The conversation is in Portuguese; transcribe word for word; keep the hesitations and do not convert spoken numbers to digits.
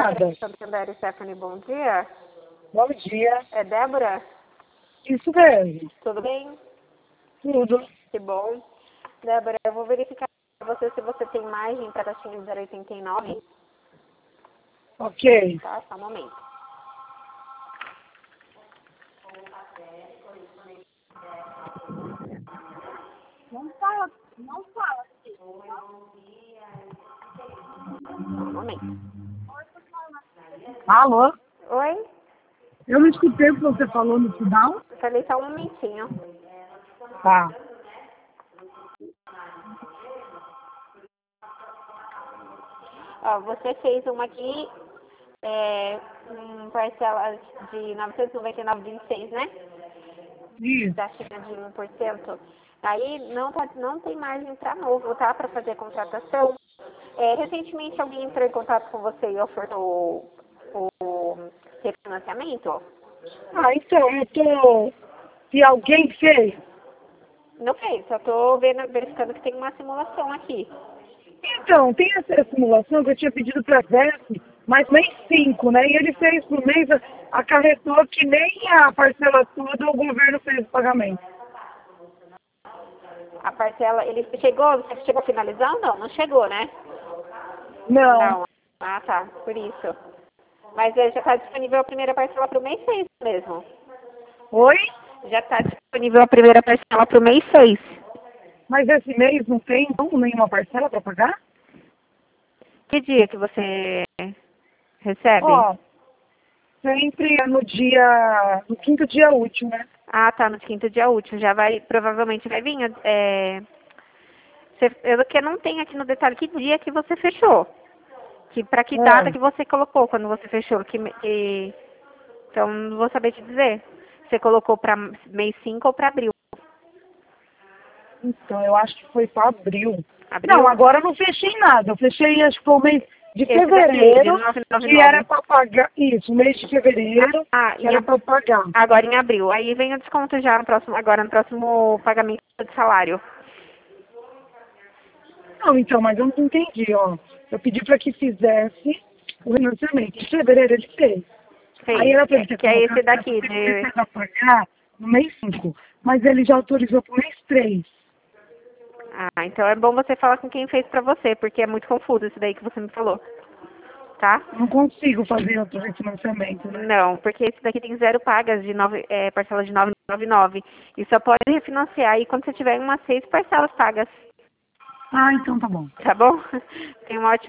nada. Santander, Stephanie, bom dia. Bom dia. É Débora? Isso mesmo. Tudo bem? Tudo. Que bom. Débora, eu vou verificar pra você se você tem margem para taxinha zero oitenta e nove. Ok. Tá, só um momento. Não fala, não fala. Só um momento. Alô? Oi? Eu não escutei o que você falou no final. Eu falei só um momentinho. Tá. Ó, você fez uma aqui, é, um parcela de novecentos e noventa e nove vírgula vinte e seis, né? Isso. Taxinha de um por cento. Aí não, pode, não tem margem para novo, tá? Para fazer a contratação. É, recentemente alguém entrou em contato com você e ofertou o, o refinanciamento? Ah, então, eu tô... Se alguém fez... Não fez, só tô vendo, verificando que tem uma simulação aqui. Então, tem essa simulação que eu tinha pedido para Vesp, mas mês cinco, né? E ele fez por mês, acarretou que nem a parcela toda o governo fez o pagamento. A parcela, ele chegou, você chegou a finalizar ou não? Não chegou, né? Não. Não. Ah, tá, por isso. Mas é, já está disponível a primeira parcela para o mês seis mesmo. Oi? Já está disponível a primeira parcela para o mês seis. Mas esse mês não tem não, nenhuma parcela para pagar? Que dia que você recebe? Ó, sempre é no dia, no quinto dia útil, né? Ah, tá, no quinto dia útil. Já vai, provavelmente vai vir. É, você, eu que não tenho aqui no detalhe que dia que você fechou. Que, para que data É. que você colocou quando você fechou. Que, que, então, não vou saber te dizer. Você colocou para mês cinco ou para abril? Então, eu acho que foi para abril. Abril? Não, agora eu não fechei nada. Eu fechei, acho que foi o mês de Esse daqui, fevereiro, de novecentos e noventa e que nove. era para pagar. Isso, mês de fevereiro, Ah, que em, era para pagar. agora em abril. Aí vem o desconto já no próximo, agora no próximo pagamento de salário. Não, então, mas eu não entendi, ó. Eu pedi para que fizesse o financiamento. Em fevereiro ele fez. Fez. Aí era para ele ter Que é esse colocado que daqui, era pra de... ele pagar no mês cinco. Mas ele já autorizou para o mês três. Ah, então é bom você falar com quem fez pra você, porque é muito confuso isso daí que você me falou. Tá? Não consigo fazer outro refinanciamento, né? Não, porque esse daqui tem zero pagas de nove, é, parcela de novecentos e noventa e nove. E só pode refinanciar aí quando você tiver umas seis parcelas pagas. Ah, então tá bom. Tá bom? Tem uma ótima